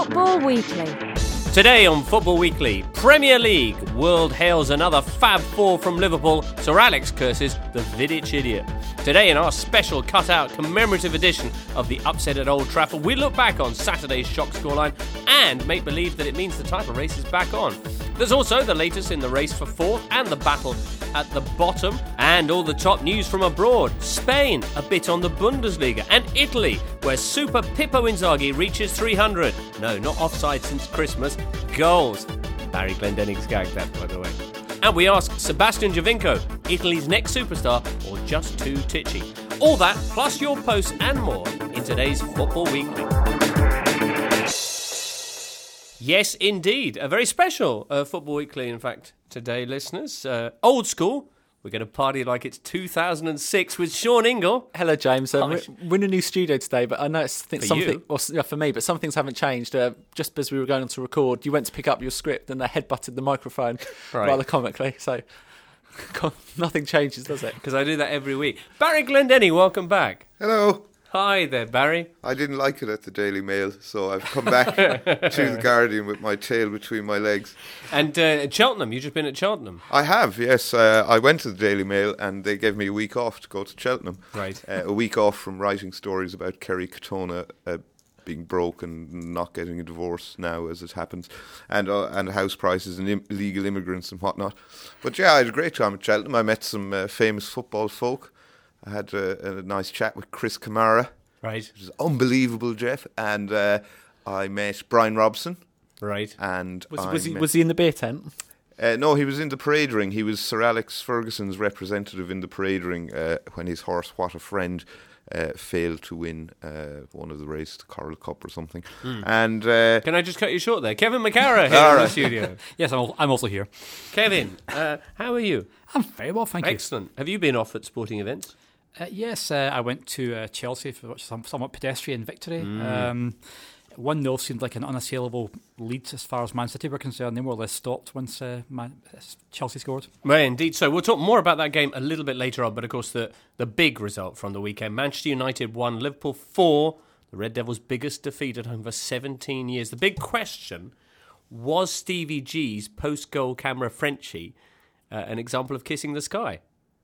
Football Weekly. Today on Football Weekly, Premier League. World hails another Fab Four from Liverpool. Sir Alex curses the Vidic idiot. Today in our special cut-out commemorative edition of the upset at Old Trafford, we look back on Saturday's shock scoreline and make believe that it means the title race is back on. There's also the latest in the race for fourth and the battle at the bottom, and all the top news from abroad. Spain, a bit on the Bundesliga, and Italy, where Super Pippo Inzaghi reaches 300. No, not offside since Christmas. Goals. Barry Glendenning gagged that, by the way. And we ask Sebastian Giovinco, Italy's next superstar, or just too titchy? All that, plus your posts and more, in today's Football Weekly. Yes, indeed. A very special Football Weekly, in fact, today, listeners. Old school. We're going to party like it's 2006 with Sean Ingle. Hello, James. We're in a new studio today, but I know for me, but some things haven't changed. Just as we were going on to record, you went to pick up your script and they headbutted the microphone rather comically. So nothing changes, does it? Because I do that every week. Barry Glendenning, welcome back. Hello. Hi there, Barry. I didn't like it at the Daily Mail, so I've come back to the Guardian with my tail between my legs. And Cheltenham, you've just been at Cheltenham. I have, yes. I went to the Daily Mail and they gave me a week off to go to Cheltenham. Right. A week off from writing stories about Kerry Katona being broke and not getting a divorce now, as it happens, and house prices and illegal immigrants and whatnot. But yeah, I had a great time at Cheltenham. I met some famous football folk. I had a nice chat with Chris Kamara. Right. Which is unbelievable, Jeff. And I met Brian Robson. Right. And was he in the beer tent? No, he was in the parade ring. He was Sir Alex Ferguson's representative in the parade ring when his horse, What a Friend, failed to win one of the races, the Coral Cup or something. And can I just cut you short there? Kevin McCara here in the studio. Yes, I'm also here. Kevin, how are you? I'm very well, thank you. Excellent. Have you been off at sporting events? Yes, I went to Chelsea for somewhat pedestrian victory. 1-0 seemed like an unassailable lead as far as Man City were concerned. They more or less stopped once Chelsea scored. Well, indeed. So we'll talk more about that game a little bit later on, but of course the big result from the weekend. Manchester United 1, Liverpool 4, the Red Devils' biggest defeat at home for 17 years. The big question, was Stevie G's post-goal camera Frenchie an example of kissing the sky?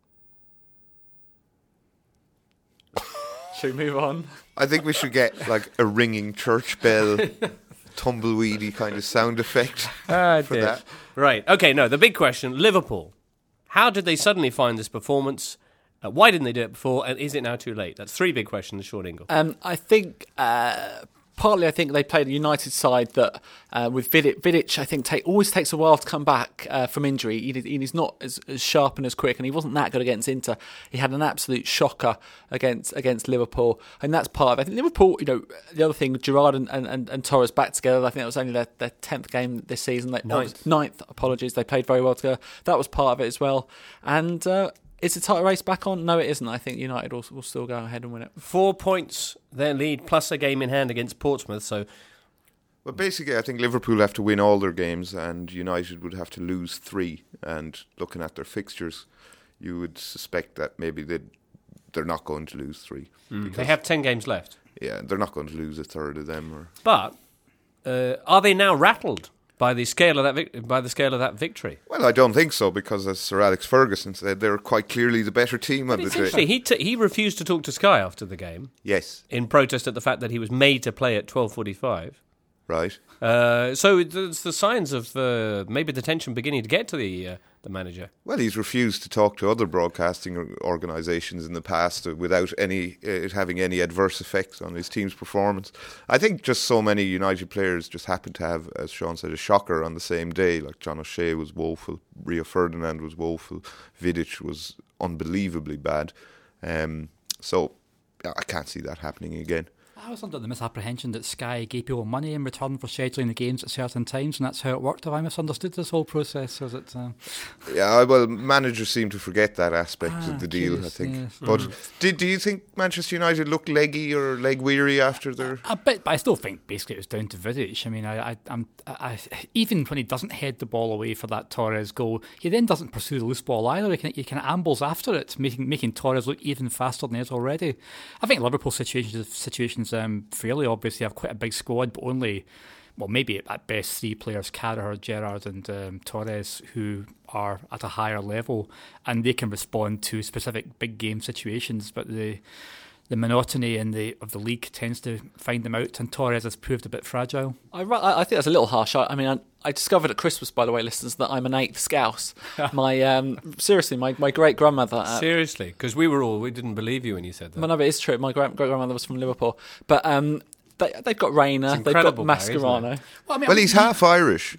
Should we move on? I think we should get like a ringing church bell, tumbleweedy kind of sound effect for that. Right. Okay, no, the big question, Liverpool. How did they suddenly find this performance? Why didn't they do it before? And is it now too late? That's three big questions, Sean Ingle. I think... Partly, I think they played a United side that, with Vidic, I think always takes a while to come back from injury. He's not as sharp and as quick, and he wasn't that good against Inter. He had an absolute shocker against Liverpool, and that's part of it. I think Liverpool, the other thing, Gerrard and Torres back together. I think that was only their 10th game this season. Ninth, apologies. They played very well together. That was part of it as well, and. Is the title race back on? No, it isn't. I think United will still go ahead and win it. 4 points, their lead, plus a game in hand against Portsmouth. So, well, basically, I think Liverpool have to win all their games, and United would have to lose 3. And looking at their fixtures, you would suspect that maybe they're not going to lose 3. They have 10 games left. Yeah, they're not going to lose a third of them. But are they now rattled by the scale of that victory? Well, I don't think so, because as Sir Alex Ferguson said, they're quite clearly the better team on the day. He refused to talk to Sky after the game. Yes. In protest at the fact that he was made to play at 12:45. Right. So it's the signs of maybe the tension beginning to get to the manager. Well, he's refused to talk to other broadcasting organisations in the past without it having any adverse effects on his team's performance. I think just so many United players just happened to have, as Sean said, a shocker on the same day. Like John O'Shea was woeful, Rio Ferdinand was woeful, Vidic was unbelievably bad. So I can't see that happening again. I was under the misapprehension that Sky gave people money in return for scheduling the games at certain times, and that's how it worked. Have I misunderstood this whole process? Was it? Yeah, well, managers seem to forget that aspect of the deal, I think. Yes. But do you think Manchester United looked leggy or leg weary after their... A bit, but I still think basically it was down to Vidic. I mean, I even when he doesn't head the ball away for that Torres goal, he then doesn't pursue the loose ball either. He kind of ambles after it, making Torres look even faster than he is already. I think Liverpool's situations fairly obvious. They have quite a big squad, but only maybe at best 3 players, Carragher, Gerrard and Torres, who are at a higher level and they can respond to specific big game situations, but the monotony of the league tends to find them out, and Torres has proved a bit fragile. I think that's a little harsh. I discovered at Christmas, by the way, listeners, that I'm an 8th Scouse. My great grandmother. Seriously, because we didn't believe you when you said that. No, but it's true. My great grandmother was from Liverpool, but they've got Rayner, they've got Mascherano. Well, he's half Irish,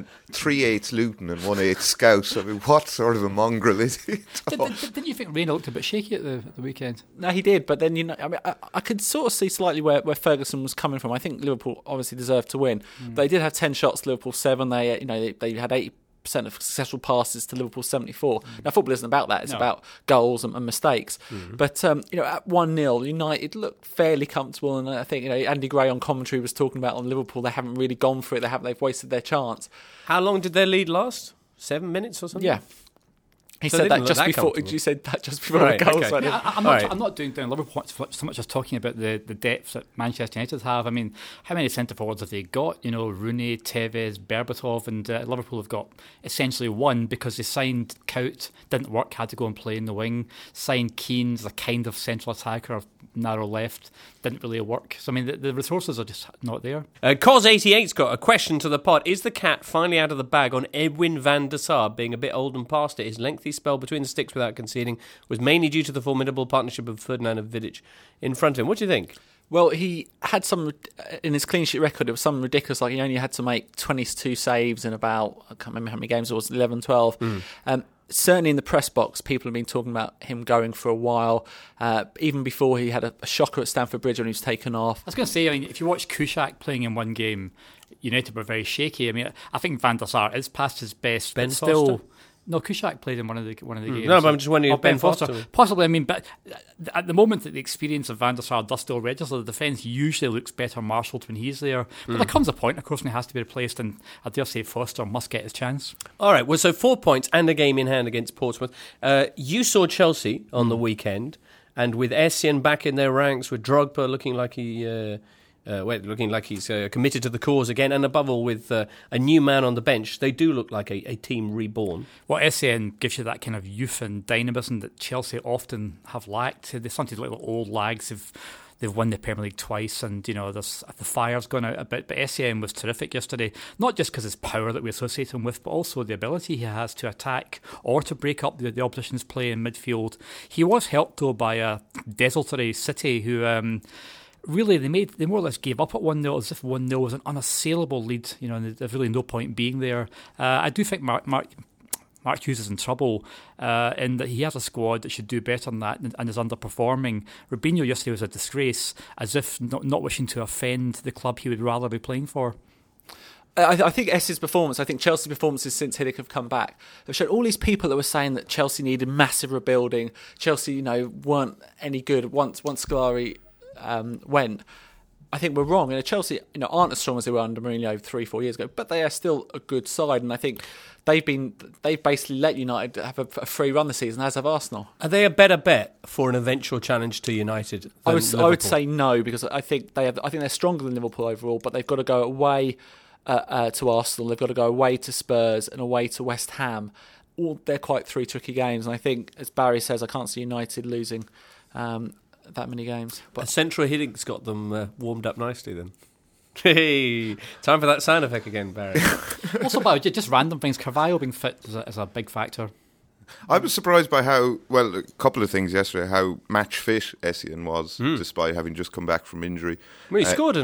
3/8 Luton and 1/8 Scouse. I mean, what sort of a mongrel is he? Didn't you think Rayner looked a bit shaky at the weekend? No, he did, but then I could sort of see slightly where Ferguson was coming from. I think Liverpool obviously deserved to win. They did have 10 shots, Liverpool 7. They had 80% of successful passes to Liverpool 74. Now, football isn't about that. It's about goals and mistakes. But at 1-0, United looked fairly comfortable, and I think Andy Gray on commentary was talking about on Liverpool, they haven't really gone for it. They've wasted their chance. How long did their lead last? 7 minutes or something? Yeah. He said that just before. You said that just before the goal. Okay. So I'm not doing down Liverpool so much as talking about the depth that Manchester United have. I mean, how many centre forwards have they got? Rooney, Tevez, Berbatov, and Liverpool have got essentially one because they signed Kaut, didn't work, had to go and play in the wing. Signed Keane as a kind of central attacker, narrow left, didn't really work. So I mean, the resources are just not there. Cos88's got a question to the pod. Is the cat finally out of the bag on Edwin van der Sar being a bit old and past it? His lengthy spell between the sticks without conceding was mainly due to the formidable partnership of Ferdinand and Vidic in front of him. What do you think? Well, he had some, in his clean sheet record, it was some ridiculous, like he only had to make 22 saves in about, I can't remember how many games it was, 11, 12. Certainly in the press box, people have been talking about him going for a while, even before he had a shocker at Stamford Bridge when he was taken off. I was going to say, if you watch Kuszak playing in one game, United were very shaky. I mean, I think Van der Sar is past his best, Ben but still... Foster? No, Kuszak played in one of the games. No, but I'm just wondering if Ben Foster. Possibly, I mean, but at the moment that the experience of Van der Sar does still register, the defence usually looks better marshalled when he's there. But there comes a point, of course, when he has to be replaced, and I dare say Foster must get his chance. All right, well, so 4 points and a game in hand against Portsmouth. You saw Chelsea on the weekend, and with Essien back in their ranks, with Drogba looking like he's committed to the cause again, and above all with a new man on the bench, they do look like a team reborn. Well, Essien gives you that kind of youth and dynamism that Chelsea often have lacked. They're sometimes like old lags. They've won the Premier League twice, and the fire's gone out a bit. But Essien was terrific yesterday, not just because his power that we associate him with, but also the ability he has to attack or to break up the opposition's play in midfield. He was helped though by a desultory City who. Really, they more or less gave up at 1-0 as if 1-0 was an unassailable lead, and there's really no point being there. I do think Mark Hughes is in trouble in that he has a squad that should do better than that and is underperforming. Robinho yesterday was a disgrace, as if not wishing to offend the club he would rather be playing for. I think Essie's performance, I think Chelsea's performances since Hiddink have come back, have shown all these people that were saying that Chelsea needed massive rebuilding, Chelsea, weren't any good once Scolari went. I think we're wrong. Chelsea, aren't as strong as they were under Mourinho 3-4 years ago, but they are still a good side, and I think they've basically let United have a free run this season, as have Arsenal. Are they a better bet for an eventual challenge to United? I would say no, because I think they're stronger than Liverpool overall, but they've got to go away to Arsenal, they've got to go away to Spurs and away to West Ham. They're quite 3 tricky games, and I think, as Barry says, I can't see United losing that many games. But central Hiddink's got them warmed up nicely then. Hey, time for that sound effect again, Barry. Also, about just random things, Carvalho being fit is a big factor. I was surprised by a couple of things yesterday, how match fit Essien was, despite having just come back from injury. Well, he scored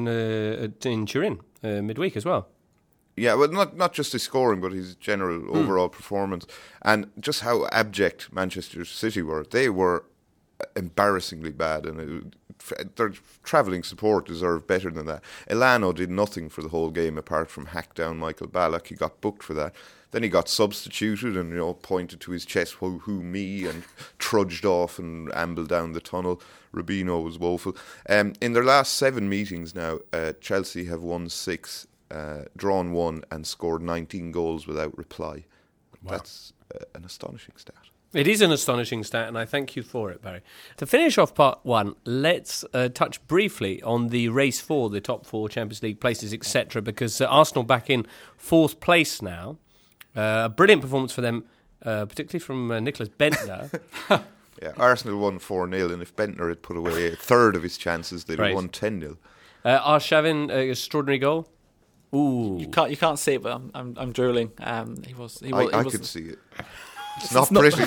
in Turin midweek as well. Yeah, well, not just his scoring, but his general overall performance. And just how abject Manchester City were. They were embarrassingly bad, and their travelling support deserved better than that. Elano did nothing for the whole game apart from hack down Michael Ballack. He got booked for that. Then he got substituted and pointed to his chest, who me, and trudged off and ambled down the tunnel. Rubino was woeful. In their last 7 meetings now, Chelsea have won 6, drawn 1, and scored 19 goals without reply. Wow. That's an astonishing stat. It is an astonishing stat, and I thank you for it, Barry. To finish off part one, let's touch briefly on the race for the top 4 Champions League places, etc., because Arsenal back in 4th place now. A brilliant performance for them, particularly from Nicholas Bentner. Yeah, Arsenal won 4-0, and if Bentner had put away a third of his chances, they'd have won 10-0. Arshavin, extraordinary goal. Ooh, You can't see it, but I'm drooling. He was. I could see it. It's not pretty.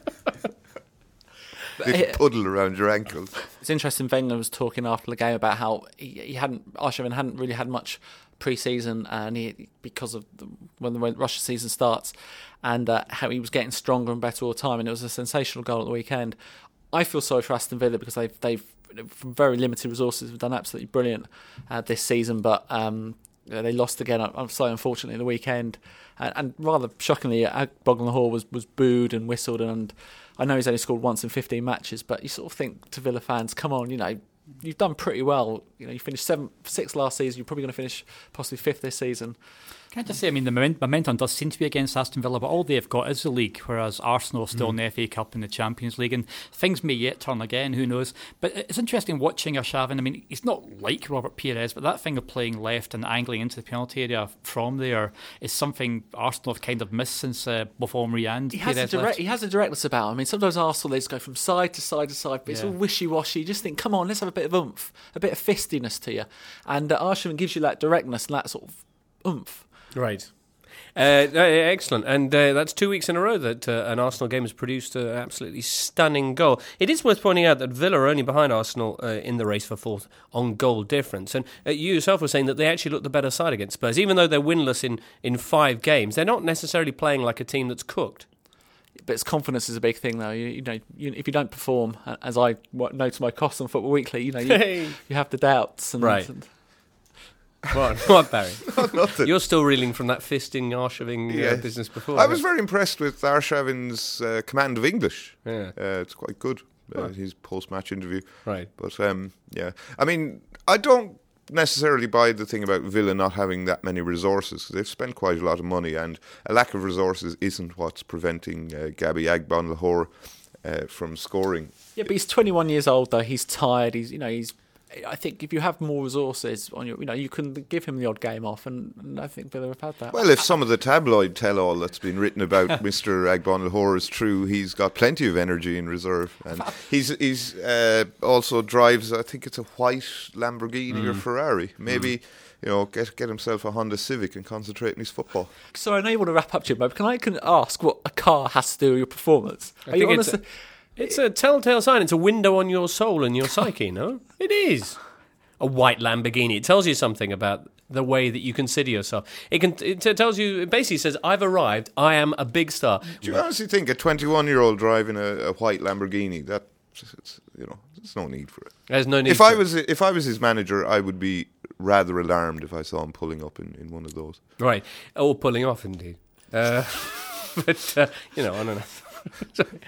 Little puddle around your ankles. It's interesting. Wenger was talking after the game about how Arshavin hadn't really had much pre-season, and because of when the Russia season starts, and how he was getting stronger and better all the time. And it was a sensational goal at the weekend. I feel sorry for Aston Villa because they've from very limited resources have done absolutely brilliant this season, but they lost again. So unfortunately, the weekend, and rather shockingly, Bogdan was booed and whistled. And I know he's only scored once in 15 matches, but you sort of think to Villa fans, come on, you've done pretty well. You finished 6th last season. You're probably going to finish possibly 5th this season. Can I just say, the momentum does seem to be against Aston Villa, but all they've got is the league, whereas Arsenal are still in the FA Cup and the Champions League, and things may yet turn again, who knows. But it's interesting watching Arshavin. He's not like Robert Pires, but that thing of playing left and angling into the penalty area from there is something Arsenal have kind of missed since Buffon and Pires left. He has a directness about him. Sometimes Arsenal, they just go from side to side to side, but it's all wishy-washy. You just think, come on, let's have a bit of oomph, a bit of fistiness to you. And Arshavin gives you that directness and that sort of oomph. Right. Excellent. And that's 2 weeks in a row that an Arsenal game has produced an absolutely stunning goal. It is worth pointing out that Villa are only behind Arsenal in the race for 4th on goal difference. And you yourself were saying that they actually look the better side against Spurs. Even though they're winless in 5 games, they're not necessarily playing like a team that's cooked. But it's confidence is a big thing, though. If you don't perform, as I know to my cost on Football Weekly, you have the doubts. Right. What, Barry? Nothing. You're still reeling from that fisting Arshavin business before. I was very impressed with Arshavin's command of English. Yeah. It's quite good. His post-match interview. Right. But I don't necessarily buy the thing about Villa not having that many resources. They've spent quite a lot of money, and a lack of resources isn't what's preventing Gabby Agbonlahor from scoring. Yeah, but he's 21 years old though. He's tired. I think if you have more resources on you can give him the odd game off, and I think Villa have had that. Well, if some of the tabloid tell-all that's been written about Mr. Agbonlahor is true, he's got plenty of energy in reserve, and he's also drives, I think it's a white Lamborghini or Ferrari. Maybe get himself a Honda Civic and concentrate on his football. So I know you want to wrap up, Jim, but can I ask what a car has to do with your performance? It's a telltale sign. It's a window on your soul and your psyche, no? It is. A white Lamborghini. It tells you something about the way that you consider yourself. It tells you, it basically says, I've arrived, I am a big star. Do you honestly think a 21-year-old driving a white Lamborghini, there's no need for it? There's no need if I was his manager, I would be rather alarmed if I saw him pulling up in one of those. Right. Or pulling off, indeed. I don't know. Sorry.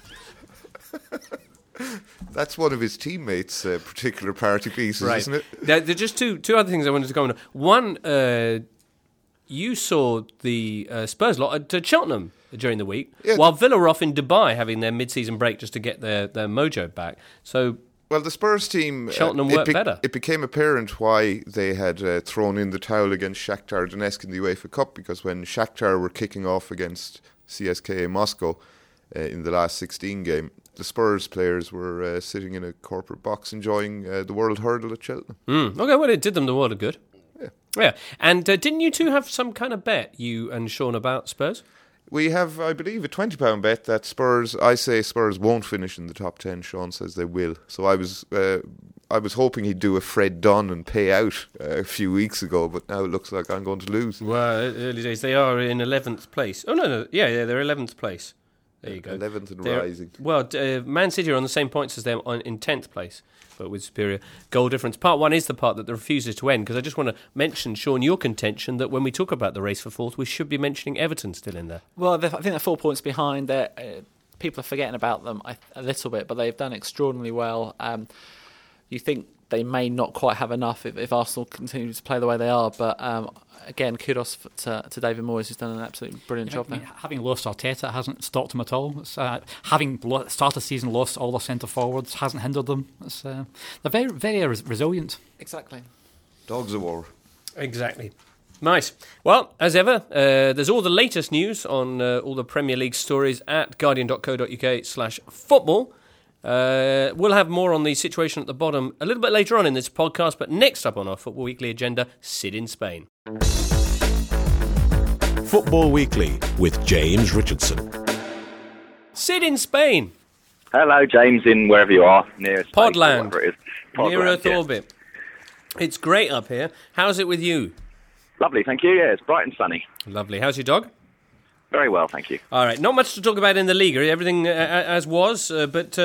That's one of his teammates' particular party pieces, right. Isn't it? There are just two other things I wanted to comment on. One, you saw the Spurs lot at Cheltenham during the week, while Villa were off in Dubai having their mid-season break just to get their mojo back. So, well, the Spurs team, Cheltenham worked better. It became apparent why they had thrown in the towel against Shakhtar Donetsk in the UEFA Cup, because when Shakhtar were kicking off against CSKA Moscow in the last 16 game, the Spurs players were sitting in a corporate box enjoying the World Hurdle at Cheltenham. Okay, well, it did them the world of good. Yeah. And didn't you two have some kind of bet, you and Sean, about Spurs? We have, I believe, a £20 bet that I say Spurs won't finish in the top 10. Sean says they will. So I was hoping he'd do a Fred Dunn and pay out a few weeks ago, but now it looks like I'm going to lose. Well, early days. They are in 11th place. Oh, no. Yeah, they're 11th place. There you go. 11th and rising. Well, Man City are on the same points as them in 10th place, but with superior goal difference. Part 1 is the part that refuses to end, because I just want to mention, Sean, your contention that when we talk about the race for 4th, we should be mentioning Everton still in there. Well, I think they're 4 points behind. People are forgetting about them a little bit, but they've done extraordinarily well. You think they may not quite have enough if Arsenal continue to play the way they are. But again, kudos to David Moyes, who's done an absolutely brilliant job there. Having lost Arteta hasn't stopped him at all. Having started the season, lost all their centre forwards, hasn't hindered them. They're very, very resilient. Exactly. Dogs of war. Exactly. Nice. Well, as ever, there's all the latest news on all the Premier League stories at guardian.co.uk/football. We'll have more on the situation at the bottom a little bit later on in this podcast, but next up on our Football Weekly agenda, Sid in Spain. Football Weekly with James Richardson. Sid in Spain. Hello, James, in wherever you are, near Spain, Podland. wherever it is. Podland, Near Earth yes. orbit. It's great up here. How's it with you? Lovely, thank you. Yeah, it's bright and sunny. Lovely. How's your dog? Very well, thank you. All right, not much to talk about in the Liga. Everything as was, but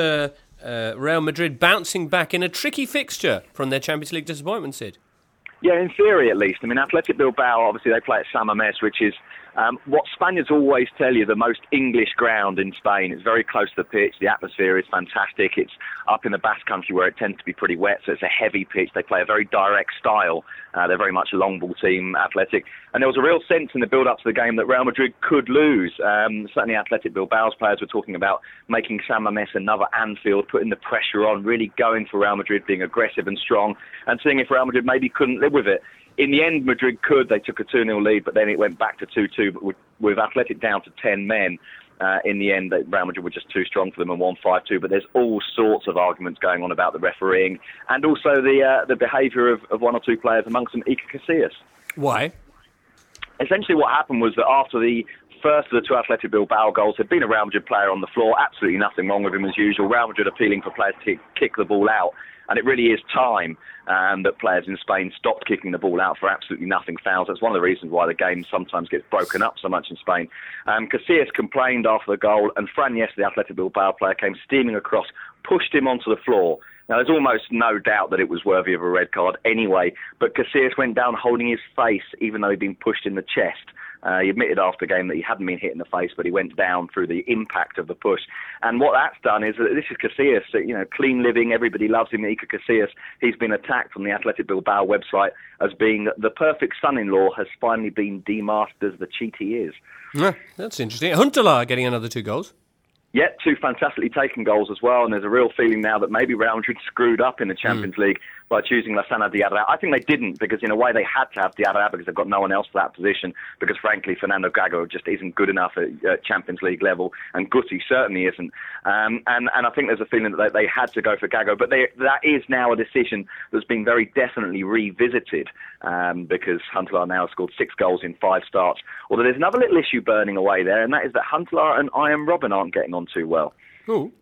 Real Madrid bouncing back in a tricky fixture from their Champions League disappointment, Sid. Yeah, in theory at least. I mean, Athletic Bilbao, obviously they play at San Mamés, which is what Spaniards always tell you, the most English ground in Spain. It's very close to the pitch. The atmosphere is fantastic. It's up in the Basque Country where it tends to be pretty wet, so it's a heavy pitch. They play a very direct style. They're very much a long ball team, Athletic. And there was a real sense in the build-up to the game that Real Madrid could lose. Certainly Athletic Bilbao's players were talking about making San Mamés another Anfield, putting the pressure on, really going for Real Madrid, being aggressive and strong, and seeing if Real Madrid maybe couldn't live with it. In the end, Madrid could. They took a 2-0 lead, but then it went back to 2-2. But with Athletic down to 10 men, in the end, Real Madrid were just too strong for them and won 5-2. But there's all sorts of arguments going on about the refereeing and also the behaviour of one or two players, amongst them Iker Casillas. Why? Essentially what happened was that after the first of the two Athletic Bilbao goals, there'd been a Real Madrid player on the floor, absolutely nothing wrong with him as usual. Real Madrid appealing for players to kick the ball out. And it really is time that players in Spain stopped kicking the ball out for absolutely nothing fouls. That's one of the reasons why the game sometimes gets broken up so much in Spain. Casillas complained after the goal, and Fran Yes, the Athletic Bilbao player, came steaming across, pushed him onto the floor. Now, there's almost no doubt that it was worthy of a red card anyway, but Casillas went down holding his face, even though he'd been pushed in the chest. He admitted after the game that he hadn't been hit in the face, but he went down through the impact of the push. And what that's done is that this is Casillas, clean living, everybody loves him, Iker Casillas. He's been attacked on the Athletic Bilbao website as being the perfect son-in-law, has finally been demasked as the cheat he is. Yeah, that's interesting. Huntelaar getting another 2 goals. Yeah, 2 fantastically taken goals as well, and there's a real feeling now that maybe Real Madrid screwed up in the Champions League by choosing Lassana Diarra. I think they didn't, because in a way they had to have Diarra because they've got no one else for that position, because frankly Fernando Gago just isn't good enough at Champions League level, and Guti certainly isn't. And I think there's a feeling that they had to go for Gago, but that is now a decision that's been very definitely revisited, because Huntelaar now has scored 6 goals in 5 starts. Although there's another little issue burning away there, and that is that Huntelaar and Arjen Robben aren't getting on too well. Ooh.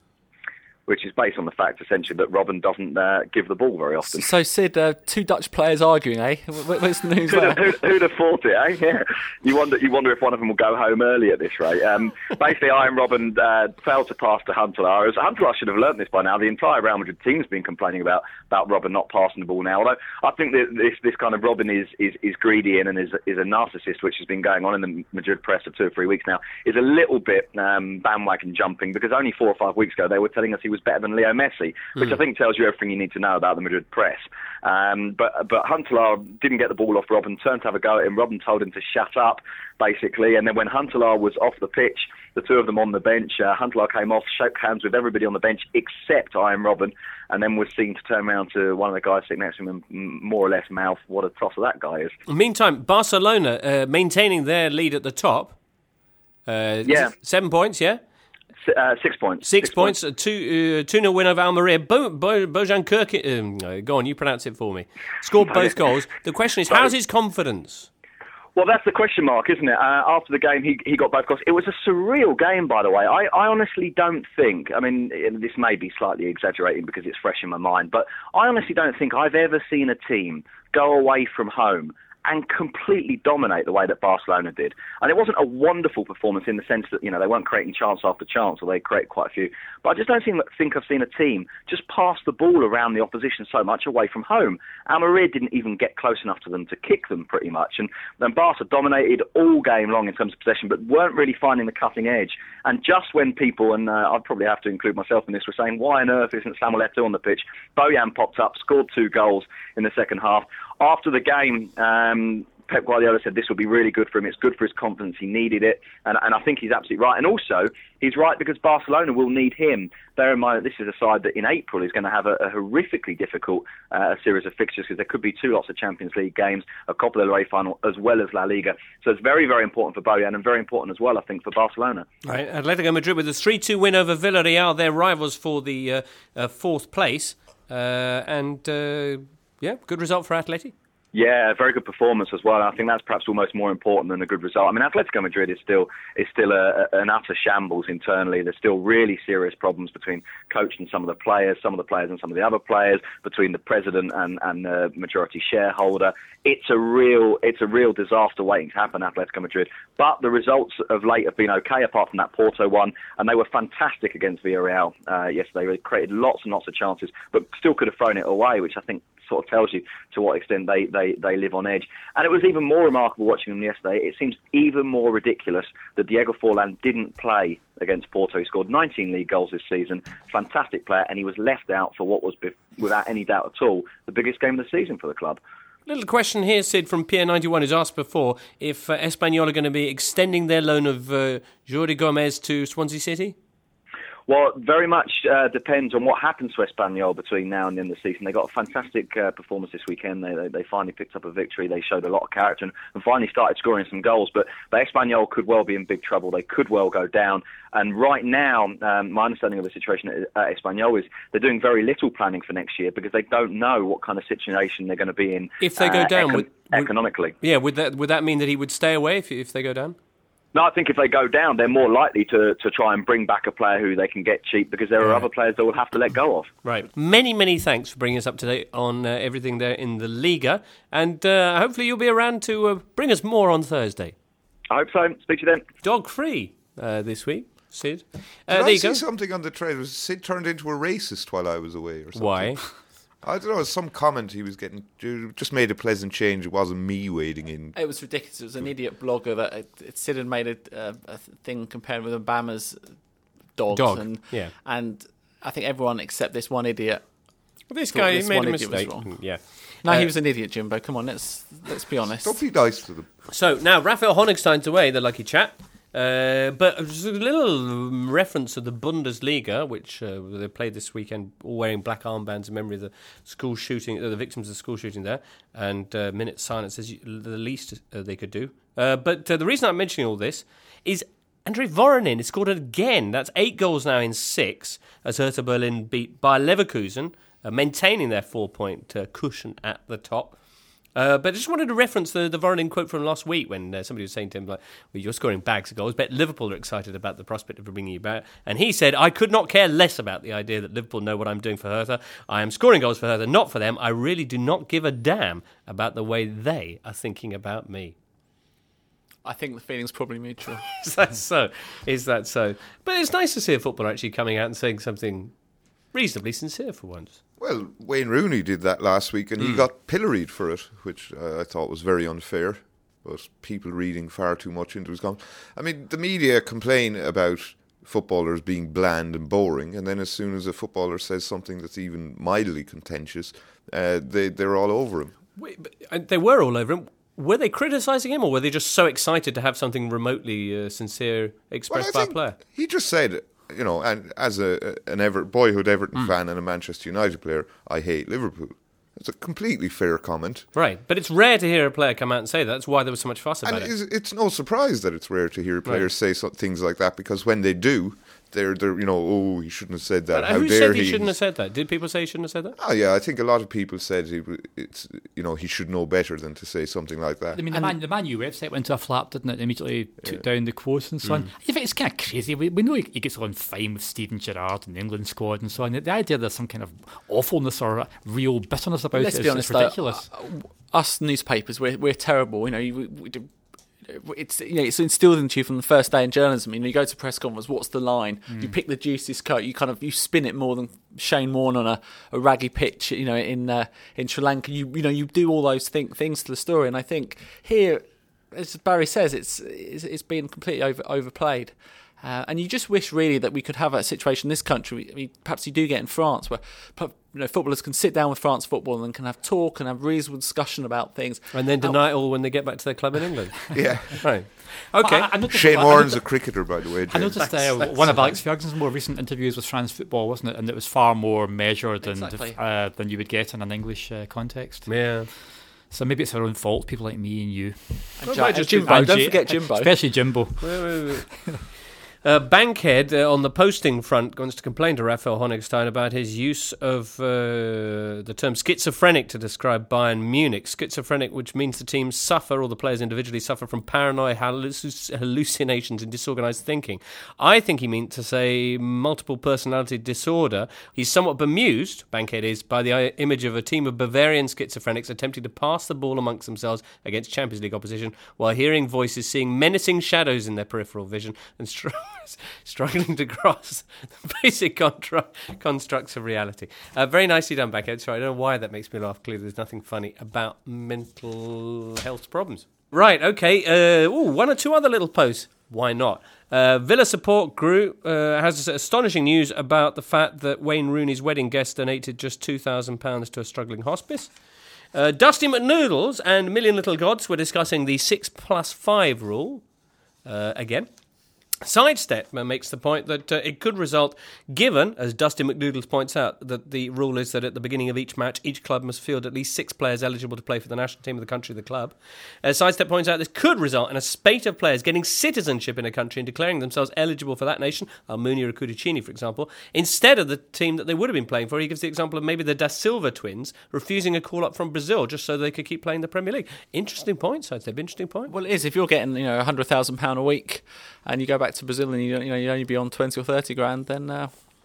Which is based on the fact, essentially, that Robben doesn't give the ball very often. So, Sid, 2 Dutch players arguing, eh? What's the news there? Who'd have thought it, eh? Yeah. You wonder if one of them will go home early at this rate. Basically, Arjen Robben failed to pass to Huntelaar. Huntelaar should have learnt this by now. The entire Real Madrid team's been complaining about Robben not passing the ball now. Although I think that this kind of Robben is greedy and is a narcissist, which has been going on in the Madrid press for 2 or 3 weeks now, is a little bit bandwagon jumping, because only 4 or 5 weeks ago they were telling us he was better than Leo Messi, which I think tells you everything you need to know about the Madrid press. But Huntelaar didn't get the ball off Robben, turned to have a go at him. Robben told him to shut up, basically, and then when Huntelaar was off the pitch, the 2 of them on the bench, Huntelaar came off, shook hands with everybody on the bench except Arjen Robben, and then was seen to turn around to one of the guys sitting next to him and more or less mouth what a tosser that guy is. Meantime, Barcelona maintaining their lead at the top. 7 points, yeah? 6 points. 6 points. A 2-0 win over Almeria. Bojan Kirkic, go on, you pronounce it for me. Scored both goals. The question is, how's his confidence? Well, that's the question mark, isn't it? After the game, he got both goals. It was a surreal game, by the way. I honestly don't think, I mean, this may be slightly exaggerating because it's fresh in my mind, but I honestly don't think I've ever seen a team go away from home and completely dominate the way that Barcelona did. And it wasn't a wonderful performance in the sense that, they weren't creating chance after chance, or they created quite a few. But I just don't think I've seen a team just pass the ball around the opposition so much away from home. Almeria didn't even get close enough to them to kick them pretty much. And then Barca dominated all game long in terms of possession, but weren't really finding the cutting edge. And just when people, and I'd probably have to include myself in this, were saying, why on earth isn't Samuel Eto'o on the pitch? Bojan popped up, scored 2 goals in the second half. After the game, Pep Guardiola said this would be really good for him. It's good for his confidence. He needed it. And I think he's absolutely right. And also, he's right because Barcelona will need him. Bear in mind that this is a side that in April is going to have a horrifically difficult series of fixtures, because there could be 2 lots of Champions League games, a Copa del Rey final, as well as La Liga. So it's very, very important for Bojan, and very important as well, I think, for Barcelona. Right, Atletico Madrid with a 3-2 win over Villarreal, their rivals for the 4th place. Good result for Atleti. Yeah, a very good performance as well. I think that's perhaps almost more important than a good result. I mean, Atletico Madrid is still an utter shambles internally. There's still really serious problems between coach and some of the players and some of the other players, between the president and the majority shareholder. It's a real disaster waiting to happen at Atletico Madrid. But the results of late have been okay, apart from that Porto one, and they were fantastic against Villarreal yesterday. They created lots and lots of chances, but still could have thrown it away, which I think sort of tells you to what extent they live on edge. And it was even more remarkable watching them yesterday. It seems even more ridiculous that Diego Forlán didn't play against Porto. He scored 19 league goals this season, fantastic player, and he was left out for what was, without any doubt at all, the biggest game of the season for the club. Little question here, Sid, from Pierre91, who's asked before if Espanyol are going to be extending their loan of Jordi Gomez to Swansea City? Well, very much depends on what happens to Espanyol between now and the end of the season. They got a fantastic performance this weekend. They finally picked up a victory. They showed a lot of character and finally started scoring some goals. But Espanyol could well be in big trouble. They could well go down. And right now, my understanding of the situation at Espanyol is they're doing very little planning for next year, because they don't know what kind of situation they're going to be in. If they go down, economically. Yeah, would that mean that he would stay away if they go down? No, I think if they go down, they're more likely to try and bring back a player who they can get cheap, because there are other players they will have to let go of. Right. Many, many thanks for bringing us up to date on everything there in the Liga. And hopefully you'll be around to bring us more on Thursday. I hope so. Speak to you then. Dog free this week, Sid. Did I see something on the trade? Sid turned into a racist while I was away or something? Why? I don't know, some comment he was getting, just made a pleasant change. It wasn't me wading in. It was ridiculous. It was an idiot blogger that Sid had made a thing compared with Obama's dogs. And I think everyone except this one idiot. Well, this guy made a mistake. Yeah. No, he was an idiot, Jimbo. Come on, let's be honest. Don't be nice to them. So now Raphael Honigstein's away, the lucky chap. But just a little reference to the Bundesliga, which they played this weekend, all wearing black armbands in memory of the school shooting, the victims of the school shooting there, and minute silence is the least they could do. But the reason I'm mentioning all this is Andrei Voronin has scored again. That's 8 goals now in 6, as Hertha Berlin beat Bayer Leverkusen, maintaining their 4-point cushion at the top. But I just wanted to reference the Voronin quote from last week when somebody was saying to him, like, well, you're scoring bags of goals, bet Liverpool are excited about the prospect of bringing you back. And he said, I could not care less about the idea that Liverpool know what I'm doing for Hertha. I am scoring goals for Hertha, not for them. I really do not give a damn about the way they are thinking about me. I think the feeling's probably mutual. Is that so? But it's nice to see a footballer actually coming out and saying something reasonably sincere for once. Well, Wayne Rooney did that last week, and he got pilloried for it, which I thought was very unfair. But people reading far too much into his comments. I mean, the media complain about footballers being bland and boring, and then as soon as a footballer says something that's even mildly contentious, they're all over him. They were all over him. Were they criticising him, or were they just so excited to have something remotely sincere expressed by a player? He just said, you know, and as an boyhood Everton fan and a Manchester United player, I hate Liverpool. It's a completely fair comment. Right, but it's rare to hear a player come out and say that. That's why there was so much fuss about it. And it's no surprise that it's rare to hear players say things like that, because when they do, they're he shouldn't have said that. But How who dare said he shouldn't have said that? Did people say he shouldn't have said that? Oh yeah, I think a lot of people said he should know better than to say something like that. I mean, the Man U website went to a flap, didn't it? They immediately took down the quotes and so on. I think it's kind of crazy. We know he gets on fine with Steven Gerrard and the England squad and so on. The idea there's some kind of awfulness or real bitterness about Let's it be is honest, ridiculous. Us newspapers, we're terrible. It's instilled into you from the first day in journalism. You go to press conference, what's the line? You pick the juiciest quote. You spin it more than Shane Warne on a raggy pitch. In Sri Lanka, you do all those things to the story. And I think here, as Barry says, it's been completely overplayed. And you just wish really that we could have a situation in this country. I mean, perhaps you do get in France where footballers can sit down with France football and can have talk and have reasonable discussion about things, and then deny it all when they get back to their club in England. Yeah, right. Okay. Shane Warne's a cricketer, by the way. James. I noticed one of Alex Ferguson's more recent interviews with France Football, wasn't it? And it was far more measured than you would get in an English context. Yeah. So maybe it's our own fault, people like me and you. And Jimbo, don't forget Jimbo. Especially Jimbo. Wait. Bankhead on the posting front wants to complain to Raphael Honigstein about his use of the term schizophrenic to describe Bayern Munich. Schizophrenic, which means the teams suffer, or the players individually suffer from paranoia, hallucinations and disorganised thinking. I think he meant to say multiple personality disorder. He's somewhat bemused, Bankhead is, by the image of a team of Bavarian schizophrenics attempting to pass the ball amongst themselves against Champions League opposition while hearing voices, seeing menacing shadows in their peripheral vision and struggling to grasp the basic constructs of reality. Very nicely done, Bankhead. Sorry, I don't know why that makes me laugh. Clearly, there's nothing funny about mental health problems. Right, okay. One or two other little posts. Why not? Villa support group has astonishing news about the fact that Wayne Rooney's wedding guest donated just £2,000 to a struggling hospice. Dusty McNoodles and Million Little Gods were discussing the 6+5 rule again. Sidestep makes the point that it could result, given, as Dusty McNoodles points out, that the rule is that at the beginning of each match, each club must field at least 6 players eligible to play for the national team of the country of the club. Sidestep points out this could result in a spate of players getting citizenship in a country and declaring themselves eligible for that nation, Almunia Cudicini, for example, instead of the team that they would have been playing for. He gives the example of maybe the Da Silva twins refusing a call-up from Brazil just so they could keep playing the Premier League. Interesting point, Sidestep, interesting point. Well, it is. If you're getting £100,000 a week and you go back to Brazil and you only be on 20 or 30 grand, then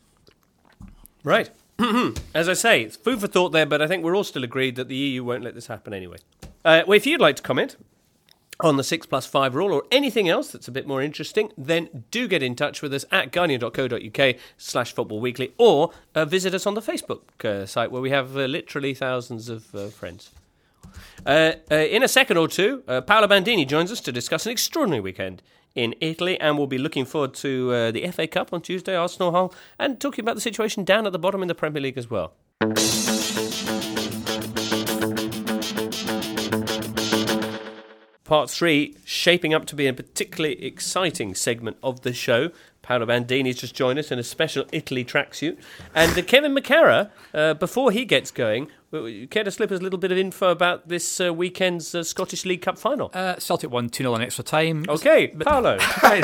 right. As I say, it's food for thought there, but I think we're all still agreed that the EU won't let this happen anyway. Well, if you'd like to comment on the 6+5 rule or anything else that's a bit more interesting, then do get in touch with us at guardian.co.uk/footballweekly or visit us on the Facebook site where we have literally thousands of friends. In a second or two, Paolo Bandini joins us to discuss an extraordinary weekend in Italy, and we'll be looking forward to the FA Cup on Tuesday, Arsenal Hull, and talking about the situation down at the bottom in the Premier League as well. Part 3, shaping up to be a particularly exciting segment of the show. Paolo Bandini's just joined us in a special Italy tracksuit. And Kevin McCarra, before he gets going, care to slip us a little bit of info about this weekend's Scottish League Cup final? Celtic won 2-0 in extra time. Okay, Paolo.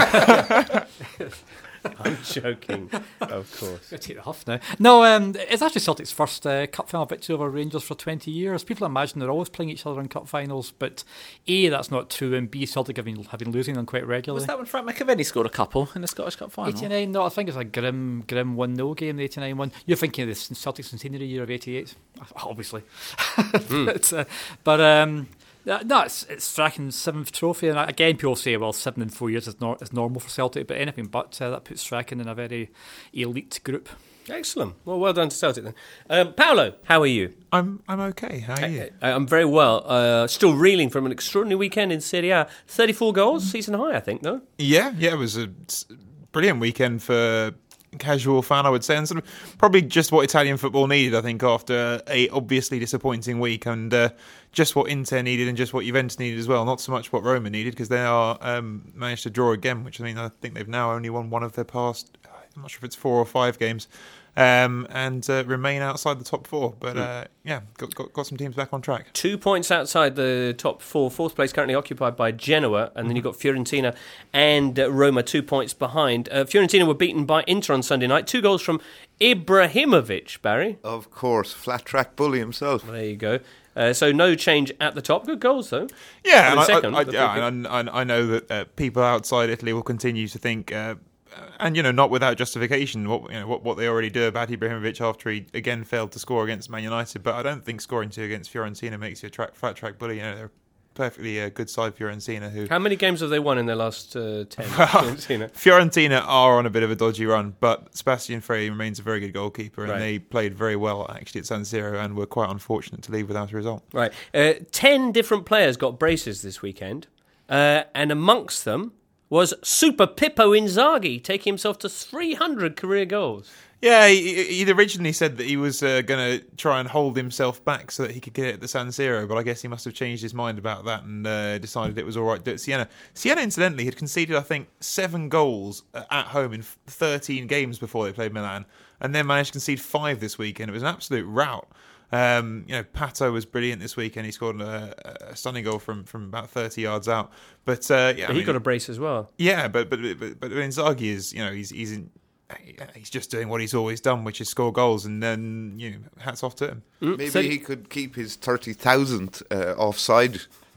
I'm joking, of course. I'll take it off now. No, it's actually Celtic's first cup final victory over Rangers for 20 years. People imagine they're always playing each other in cup finals, but A, that's not true, and B, Celtic have been losing them quite regularly. Was that when Frank McAvenny scored a couple in the Scottish Cup final? 89, no, I think it's a grim 1-0 game, the 89 one. You're thinking of the Celtic centenary year of 88, obviously. No, it's Strachan's 7th trophy, and again, people say, well, 7 in 4 years is normal for Celtic, but anything but that puts Strachan in a very elite group. Excellent. Well done to Celtic then. Paolo, how are you? I'm okay. How are you? I'm very well. Still reeling from an extraordinary weekend in Serie A. 34 goals, season high, I think, no? Yeah, it was a brilliant weekend for casual fan, I would say, and sort of probably just what Italian football needed, I think, after a obviously disappointing week, and just what Inter needed and just what Juventus needed as well. Not so much what Roma needed, because they are managed to draw again, which I think they've now only won one of their past, I'm not sure if it's 4 or 5 games. and remain outside the top 4. But got some teams back on track. 2 points outside the top 4. Fourth place currently occupied by Genoa, and then you've got Fiorentina and Roma 2 points behind. Fiorentina were beaten by Inter on Sunday night. 2 goals from Ibrahimovic, Barry. Of course, flat track bully himself. There you go. So no change at the top. Good goals, though. Yeah, and I know that people outside Italy will continue to think, and not without justification, what they already do about Ibrahimovic after he again failed to score against Man United. But I don't think scoring 2 against Fiorentina makes you a flat track bully. They're perfectly good side, Fiorentina. How many games have they won in their last 10? Fiorentina are on a bit of a dodgy run, but Sebastian Frey remains a very good goalkeeper, and they played very well actually at San Siro, and were quite unfortunate to leave without a result. Right, 10 different players got braces this weekend, and amongst them was Super Pippo Inzaghi, taking himself to 300 career goals. Yeah, he'd originally said that he was going to try and hold himself back so that he could get it at the San Siro, but I guess he must have changed his mind about that and decided it was all right to do it at Siena. Siena, incidentally, had conceded, I think, 7 goals at home in 13 games before they played Milan, and then managed to concede 5 this weekend. It was an absolute rout. Pato was brilliant this weekend. He scored a stunning goal from about 30 yards out. But he got a brace as well. Yeah, but Inzaghi is, he's just doing what he's always done, which is score goals, and then hats off to him. Maybe he could keep his 30,000th offside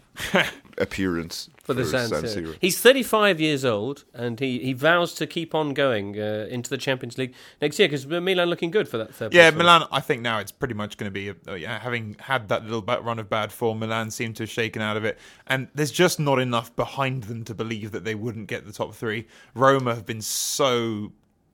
appearance for the San Siro. He's 35 years old, and he vows to keep on going into the Champions League next year, because Milan looking good for that third place. Yeah, Milan, I think now it's pretty much going to be, having had that little run of bad form, Milan seem to have shaken out of it, and there's just not enough behind them to believe that they wouldn't get the top 3. Roma have been so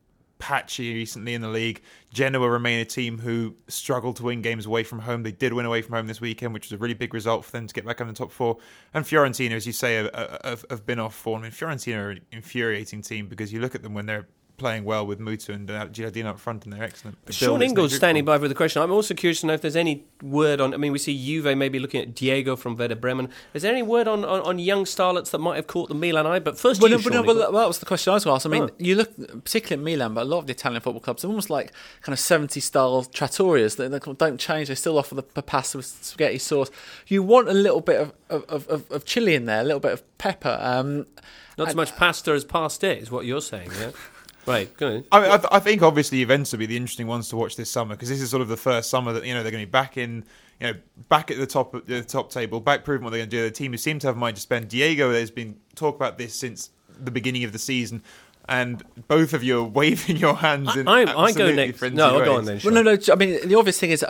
patchy recently in the league. Genoa remain a team who struggle to win games away from home. They did win away from home this weekend, which was a really big result for them to get back in the top 4. And Fiorentina, as you say, have been off form. And Fiorentina are an infuriating team, because you look at them when they're playing well with Mutu and Giardino up front, and they're excellent. Sean Ingalls standing by with the question. I'm also curious to know if there's any word on, we see Juve maybe looking at Diego from Werder Bremen. Is there any word on young starlets that might have caught the Milan eye? But first, that was the question I was going to ask. You look particularly at Milan, but a lot of the Italian football clubs are almost like kind of 70s style trattorias that they don't change. They still offer the pasta with spaghetti sauce. You want a little bit of chili in there, a little bit of pepper. Not so much pasta as pasta is what you're saying, yeah? Right, good. I think obviously Juventus will be the interesting ones to watch this summer, because this is sort of the first summer that they're going to be back in, back at the top table, back proving what they're going to do. The team who seem to have mind to spend. Diego, there's been talk about this since the beginning of the season, and both of you are waving your hands in I go next. No, I'll go on then. Well, no. I mean, the obvious thing is,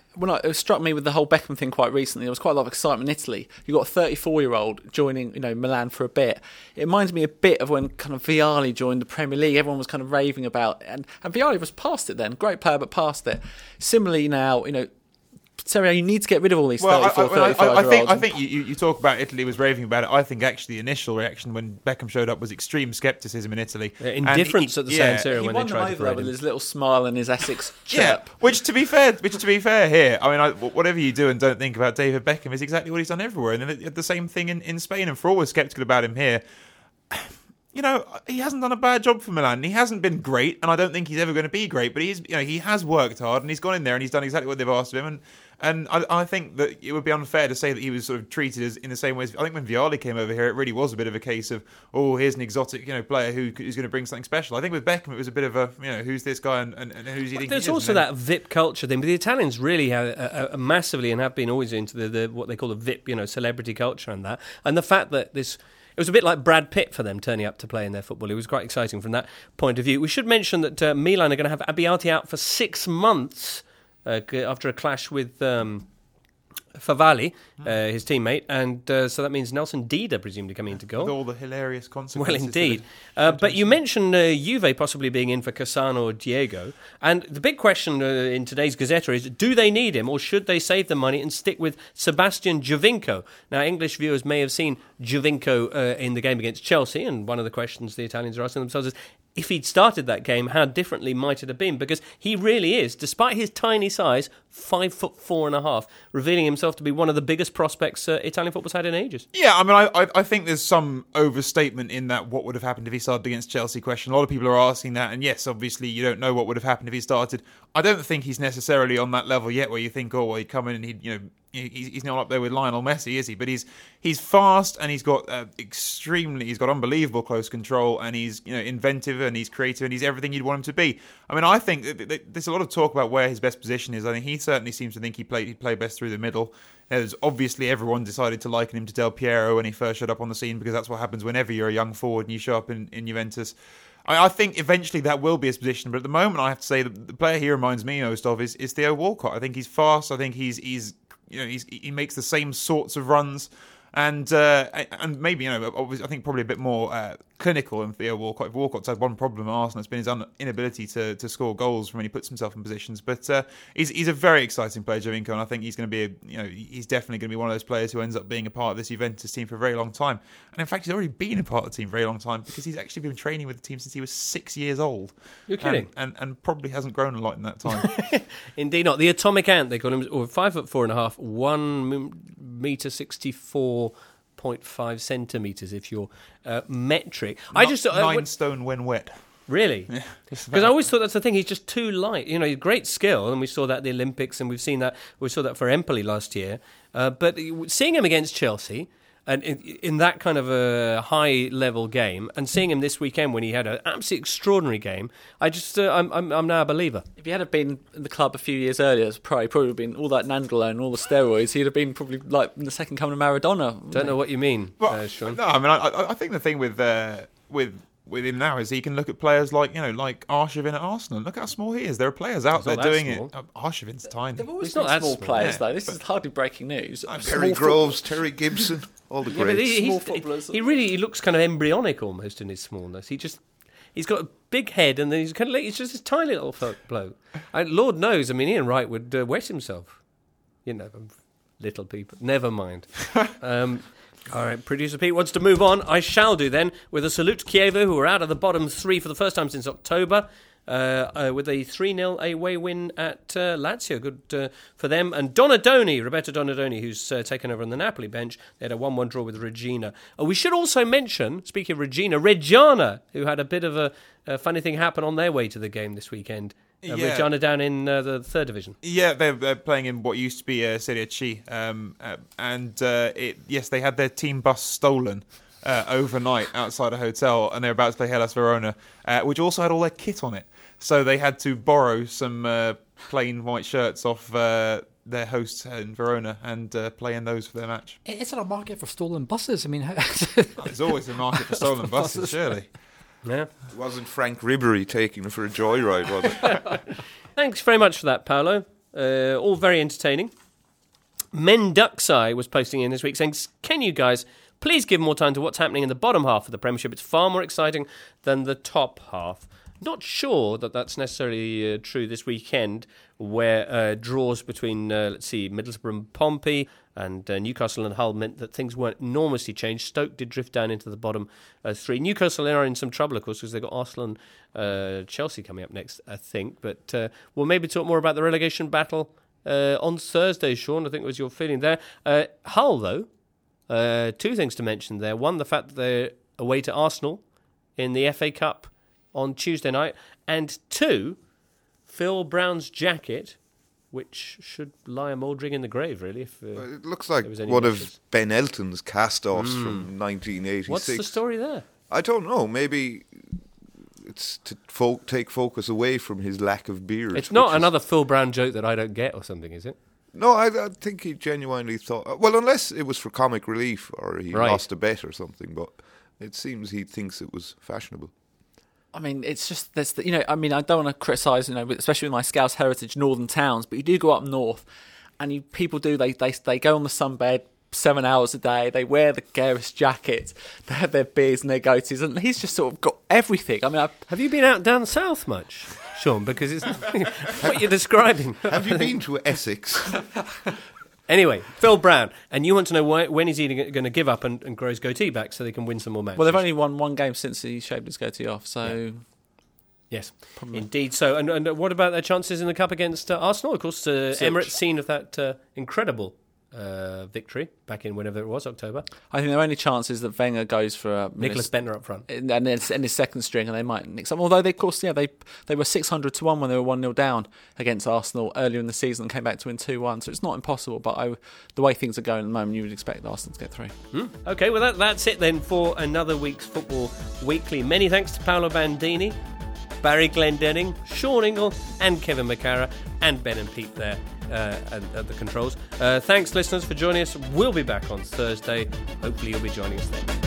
it struck me with the whole Beckham thing quite recently. There was quite a lot of excitement in Italy. You got a 34-year-old joining, Milan for a bit. It reminds me a bit of when kind of Vialli joined the Premier League. Everyone was kind of raving about it, and Vialli was past it then. Great player, but past it. Similarly now, Serie A, you need to get rid of all these 35-year-olds. I think you talk about Italy was raving about it. I think actually the initial reaction when Beckham showed up was extreme scepticism in Italy. Indifference at the San Siro when they tried to parade him. With his little smile and his Essex chirp. Which to be fair here, whatever you do and don't think about David Beckham is exactly what he's done everywhere. And then the same thing in Spain. And for all we're sceptical about him here, he hasn't done a bad job for Milan. He hasn't been great, and I don't think he's ever going to be great. But he has worked hard, and he's gone in there and he's done exactly what they've asked of him. And I think that it would be unfair to say that he was sort of treated as in the same way as I think when Vialli came over here, it really was a bit of a case of, here's an exotic player who's going to bring something special. I think with Beckham it was a bit of a who's this guy and who's he thinking There's also that VIP culture thing. But the Italians really have massively and have been always into the what they call the VIP, celebrity culture and that. And the fact that it was a bit like Brad Pitt for them turning up to play in their football. It was quite exciting from that point of view. We should mention that Milan are going to have Abbiati out for 6 months after a clash with Favalli, his teammate, and so that means Nelson Dida presumably coming into goal. With all the hilarious consequences. Well, indeed. But you mentioned Juve possibly being in for Cassano or Diego, and the big question in today's Gazzetta is, do they need him, or should they save the money and stick with Sebastian Giovinco? Now, English viewers may have seen Giovinco in the game against Chelsea, and one of the questions the Italians are asking themselves if he'd started that game, how differently might it have been? Because he really is, despite his tiny size, 5'4.5", revealing himself to be one of the biggest prospects Italian football's had in ages. Yeah, I mean, I think there's some overstatement in that what would have happened if he started against Chelsea question. A lot of people are asking that, and yes, obviously you don't know what would have happened if he started. I don't think he's necessarily on that level yet where you think, oh, well, he'd come in and he's not up there with Lionel Messi, is he? But he's fast, and he's got he's got unbelievable close control, and he's inventive, and he's creative, and he's everything you'd want him to be. I mean, I think that there's a lot of talk about where his best position is. I think he certainly seems to think he'd play best through the middle. There's obviously everyone decided to liken him to Del Piero when he first showed up on the scene, because that's what happens whenever you're a young forward and you show up in Juventus. I think eventually that will be his position, but at the moment I have to say that the player he reminds me most of is Theo Walcott. I think he's fast. I think he makes the same sorts of runs, and maybe obviously, I think probably a bit more clinical than Theo Walcott. If Walcott's had one problem at Arsenal, it's been his inability to score goals when he puts himself in positions. But he's a very exciting player, Giovinco, and I think he's going to be he's definitely going to be one of those players who ends up being a part of this Juventus team for a very long time. And in fact, he's already been a part of the team for a very long time, because he's actually been training with the team since he was 6 years old. You're kidding? And probably hasn't grown a lot in that time. Indeed not. The atomic ant, they call him, or 5'4.5", 1 metre 64.5 centimetres if you're metric. I just 9 stone when wet. Really? Because I always thought that's the thing. He's just too light. He's great skill, and we saw that at the Olympics, and we saw that for Empoli last year. But seeing him against Chelsea, and in that kind of a high-level game, and seeing him this weekend when he had an absolutely extraordinary game, I'm now a believer. If he had been in the club a few years earlier as pro, he probably would have been all that nandrolone, all the steroids. He'd have been probably like the second coming of Maradona. Don't know what you mean, Sean. No, I mean, I think the thing with him now is he can look at players like Arshavin at Arsenal. Look how small he is. There are players out there doing it. Arshavin's tiny. They've always He's been not that small small, players, though. This is hardly breaking news. Terry Groves, Terry Gibson, all the greats. Small footballers. He looks kind of embryonic almost in his smallness. He's got a big head, and then he's just this tiny little bloke. Lord knows, Ian Wright would wet himself. Little people. Never mind. All right, producer Pete wants to move on. I shall do then, with a salute to Chievo, who are out of the bottom three for the first time since October, with a 3-0 away win at Lazio. Good for them. And Roberto Donadoni, who's taken over on the Napoli bench. They had a 1-1 draw with Regina. We should also mention, speaking of Reggiana, who had a bit of a funny thing happen on their way to the game this weekend. Reggiana down in the third division. Yeah, they're playing in what used to be Serie C. Yes, they had their team bus stolen overnight outside a hotel, and they're about to play Hellas Verona, which also had all their kit on it. So they had to borrow some plain white shirts off their hosts in Verona and play in those for their match. Is there a market for stolen buses? There's always a market for stolen buses, surely. Yeah. It wasn't Frank Ribery taking it for a joyride, was it? Thanks very much for that, Paolo. All very entertaining. Menduxai was posting in this week saying, can you guys please give more time to what's happening in the bottom half of the Premiership? It's far more exciting than the top half. Not sure that that's necessarily true this weekend, where draws between, Middlesbrough and Pompey and Newcastle and Hull meant that things weren't enormously changed. Stoke did drift down into the bottom three. Newcastle are in some trouble, of course, because they've got Arsenal and Chelsea coming up next, I think. But we'll maybe talk more about the relegation battle on Thursday, Sean. I think was your feeling there. Hull, though, two things to mention there. One, the fact that they're away to Arsenal in the FA Cup on Tuesday night. And two, Phil Brown's jacket, which should lie a mouldering in the grave, really. If it looks like one of Ben Elton's cast-offs from 1986. What's the story there? I don't know. Maybe it's to take focus away from his lack of beard. It's not another Phil Brown joke that I don't get or something, is it? No, I think he genuinely thought... Well, unless it was for comic relief or he lost a bet or something, but it seems he thinks it was fashionable. It's just I don't want to criticise, especially with my Scouse heritage, northern towns, but you do go up north, and people do they go on the sunbed 7 hours a day. They wear the garish jackets, they have their beards and their goatees, and he's just sort of got everything. Have you been out down south much, Sean? Because it's what you're describing. Have you been to Essex? Anyway, Phil Brown, and you want to know when is he going to give up and grow his goatee back so they can win some more matches? Well, they've only won one game since he shaved his goatee off, so Yes, indeed so. And what about their chances in the Cup against Arsenal? Of course, Emirates scene of that incredible victory back in whenever it was, October. I think their only chance is that Wenger goes for Nicholas Bentner up front, and his second string, and they might nick some. Although they, of course, they were 600-1 when they were 1-0 down against Arsenal earlier in the season and came back to win 2-1. So it's not impossible, but the way things are going at the moment, you would expect Arsenal to get through. Okay, well that's it then for another week's Football Weekly. Many thanks to Paolo Bandini, Barry Glendenning, Sean Ingle and Kevin McCara, and Ben and Pete there at the controls. Thanks, listeners, for joining us. We'll be back on Thursday. Hopefully you'll be joining us then.